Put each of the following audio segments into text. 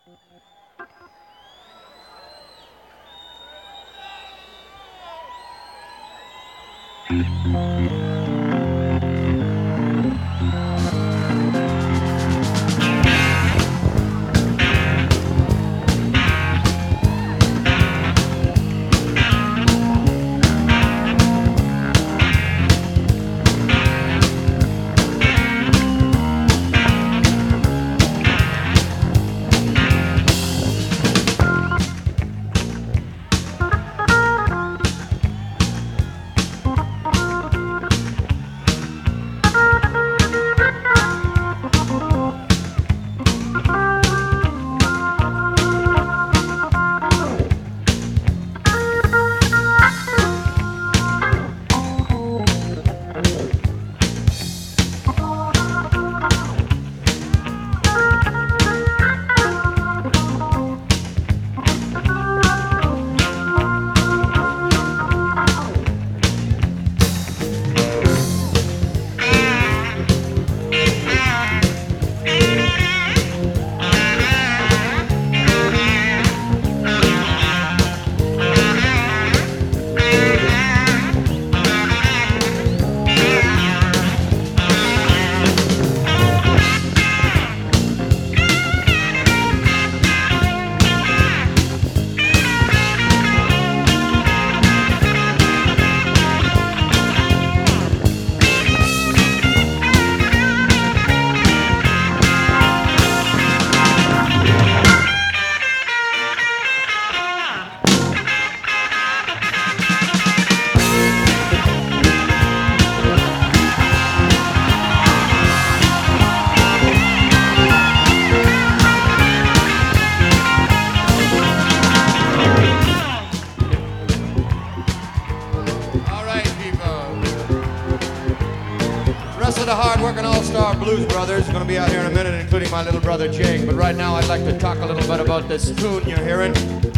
The hard-working all-star blues brothers are going to be out here in a minute, including my little brother Jake. But right now I'd like to talk a little bit about this tune you're hearing.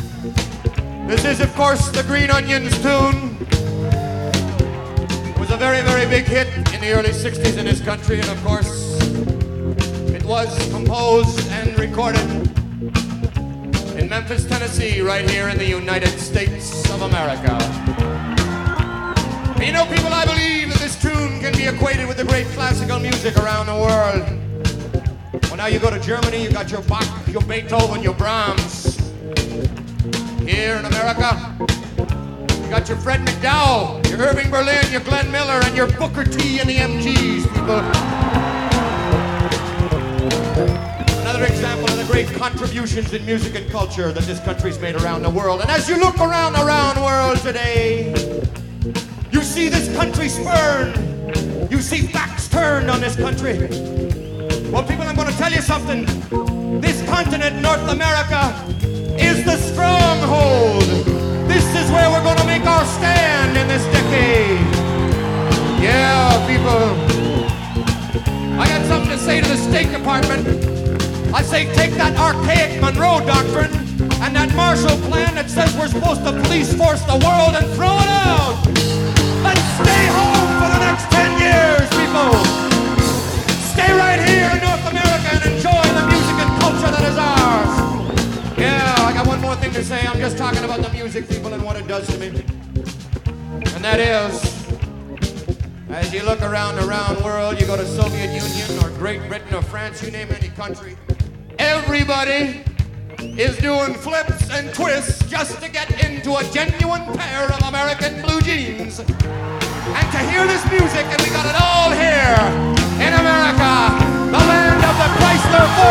This is, of course, the Green Onions tune. It was a very, very big hit in the early 60s in this country, and of course, it was composed and recorded in Memphis, Tennessee, right here in the United States of America. And you know, people, I believe that this tune can be equated with the great classical music around the world. Well, now you go to Germany, you got your Bach, your Beethoven, your Brahms. Here in America, you got your Fred McDowell, your Irving Berlin, your Glenn Miller, and your Booker T and the MGs, people. Another example of the great contributions in music and culture that this country's made around the world. And as you look around the world today, you see this country spurned. You see facts turned on this country. Well, people, I'm going to tell you something. This continent, North America, is the stronghold. This is where we're going to make our stand in this decade. Yeah, people. I got something to say to the State Department. I say take that archaic Monroe Doctrine and that Marshall Plan that says we're supposed to police force the world and throw it out. Let's stay home for the next 10 years, people. Stay right here in North America and enjoy the music and culture that is ours. Yeah, I got one more thing to say. I'm just talking about the music, people, and what it does to me. And that is, as you look around the world, you go to Soviet Union or Great Britain or France, you name any country, everybody is doing flips and twists just to get into a genuine pair of American blue jeans. And to hear this music, and we got it all here in America, the land of the Chrysler